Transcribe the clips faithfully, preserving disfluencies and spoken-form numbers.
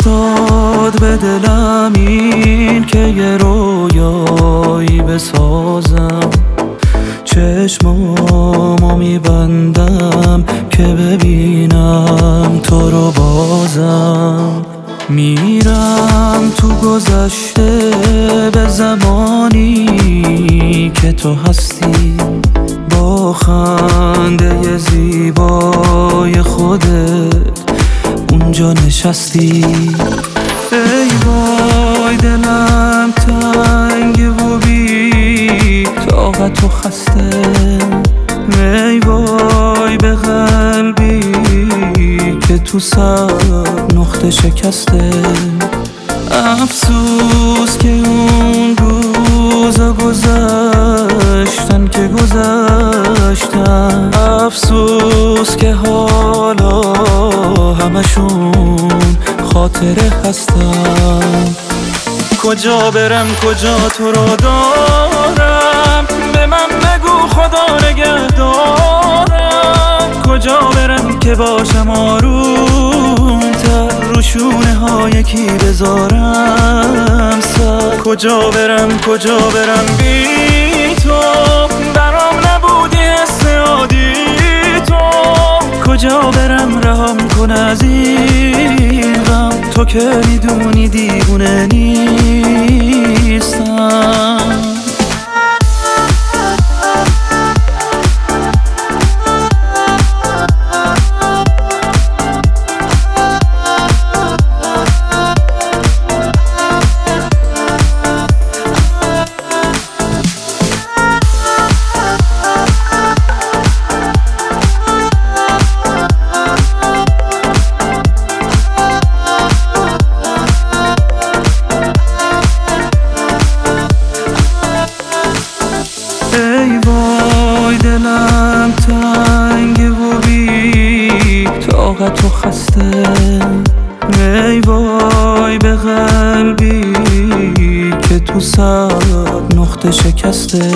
افتاد به دلم این که یه رویایی بسازم، چشمامو میبندم که ببینم تو رو بازم. میرم تو گذشته به زمانی که تو هستی، با خنده زیبای خودت اونجا نشستی. ای وای دلم تنگ و بی طاقت و خسته، ای وای به قلبی که تو سر نقطه شکسته. افسوس که اون روزا گذشتن که گذشتن، افسوس که حالا همشون خاطره هستن. کجا برم کجا تو رو دارم، به من بگو خدا نگهدارم. کجا برم که باشم آروم تر، رو شونه ها یکی بذارم سر. کجا برم کجا برم بی تو، برام نبودی حس عادی تو. کجا برم رهام کن از این غم، تو که میدونی دیوونه نیستم. ای وای دلم تنگ و بی طاقت و خسته، ای وای به قلبی که تو سر نقطه شکسته.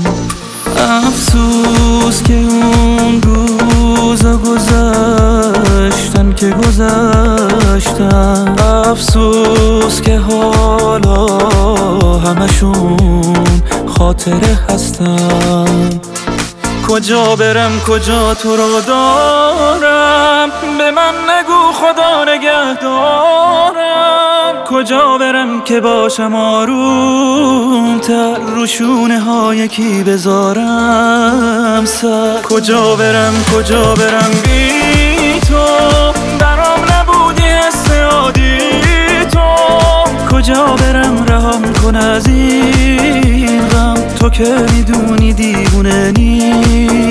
افسوس که اون روزا گذشتن که گذشتن، افسوس که حالا همشون خاطره هستن. کجا برم کجا تو رو دارم، به من نگو خدا نگهدارم. کجا برم که باشم آروم تر، رو شونه ها یکی بذارم سر. کجا برم کجا برم بی تو، برام نبودی حس عادی تو. کجا برم رهام کن از این غم، تو که میدونی دیوونه نیستم.